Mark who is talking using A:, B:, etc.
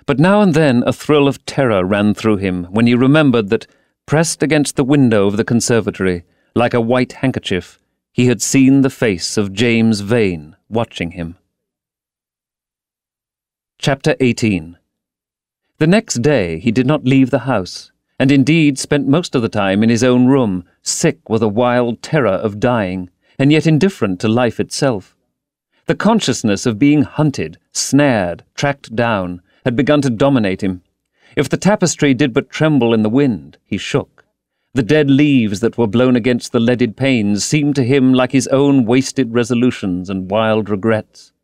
A: But now and then a thrill of terror ran through him when he remembered that, pressed against the window of the conservatory, like a white handkerchief, he had seen the face of James Vane watching him. Chapter 18. The next day he did not leave the house, and indeed spent most of the time in his own room, sick with a wild terror of dying, and yet indifferent to life itself. The consciousness of being hunted, snared, tracked down, had begun to dominate him. If the tapestry did but tremble in the wind, he shook. The dead leaves that were blown against the leaded panes seemed to him like his own wasted resolutions and wild regrets.